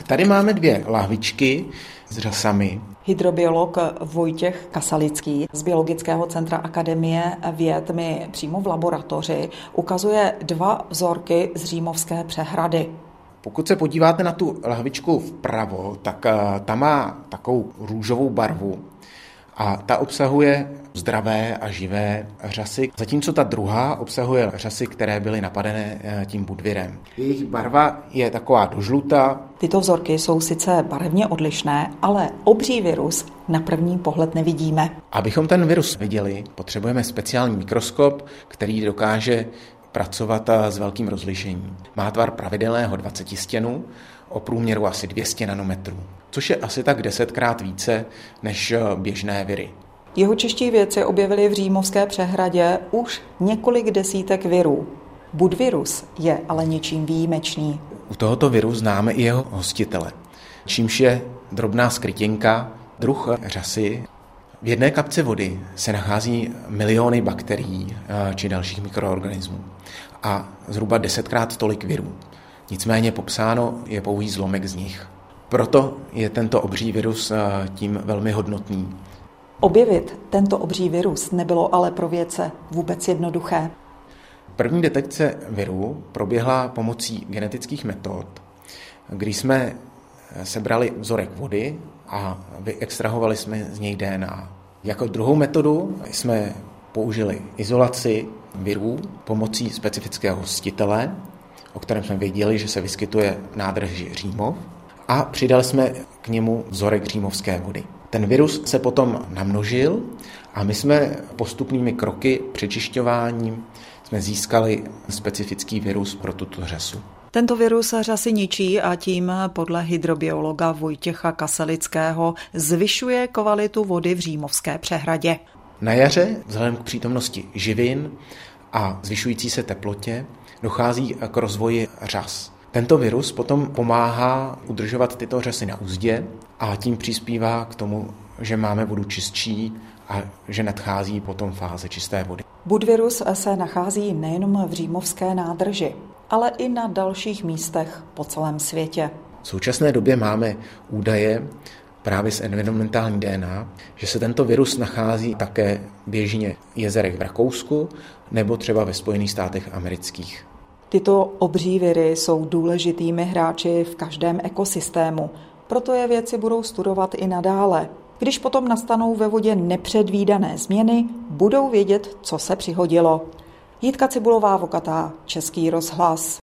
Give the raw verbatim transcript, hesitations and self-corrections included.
Tady máme dvě lahvičky s řasami. Hydrobiolog Vojtěch Kasalický z Biologického centra Akademie věd mi přímo v laboratoři ukazuje dva vzorky z Římovské přehrady. Pokud se podíváte na tu lahvičku vpravo, tak ta má takovou růžovou barvu a ta obsahuje zdravé a živé řasy, zatímco ta druhá obsahuje řasy, které byly napadené tím Budvirem. Jejich barva je taková dožlutá. Tyto vzorky jsou sice barevně odlišné, ale obří virus na první pohled nevidíme. Abychom ten virus viděli, potřebujeme speciální mikroskop, který dokáže pracovat s velkým rozlišením. Má tvar pravidelného dvacetistěnu o průměru asi dvě stě nanometrů, což je asi tak desetkrát více než běžné viry. Jeho čeští vědci objevili v Římovské přehradě už několik desítek virů. Budvirus je ale něčím výjimečný. U tohoto viru známe i jeho hostitele, čímž je drobná skrytinka, druh řasy. V jedné kapce vody se nachází miliony bakterií či dalších mikroorganismů a zhruba desetkrát tolik virů. Nicméně popsáno je pouhý zlomek z nich. Proto je tento obří virus tím velmi hodnotný. Objevit tento obří virus nebylo ale pro vědce vůbec jednoduché. První detekce viru proběhla pomocí genetických metod, kdy jsme sebrali vzorek vody a vyextrahovali jsme z něj D N A. Jako druhou metodu jsme použili izolaci virů pomocí specifického hostitele, o kterém jsme věděli, že se vyskytuje v nádrži Římov, a přidali jsme k němu vzorek římovské vody. Ten virus se potom namnožil a my jsme postupnými kroky přečišťováním jsme získali specifický virus pro tuto řasu. Tento virus řasy ničí a tím podle hydrobiologa Vojtěcha Kasalického zvyšuje kvalitu vody v Římovské přehradě. Na jaře, vzhledem k přítomnosti živin a zvyšující se teplotě, dochází k rozvoji řas. Tento virus potom pomáhá udržovat tyto řasy na uzdě a tím přispívá k tomu, že máme vodu čistší a že nadchází potom fáze čisté vody. Budvirus se nachází nejenom v Římovské nádrži, ale i na dalších místech po celém světě. V současné době máme údaje právě z environmentální D N A, že se tento virus nachází také běžně v jezerech v Rakousku nebo třeba ve Spojených státech amerických. Tyto obří viry jsou důležitými hráči v každém ekosystému, proto je vědci budou studovat i nadále. Když potom nastanou ve vodě nepředvídané změny, budou vědět, co se přihodilo. Jitka Cibulová-Vokatá, Český rozhlas.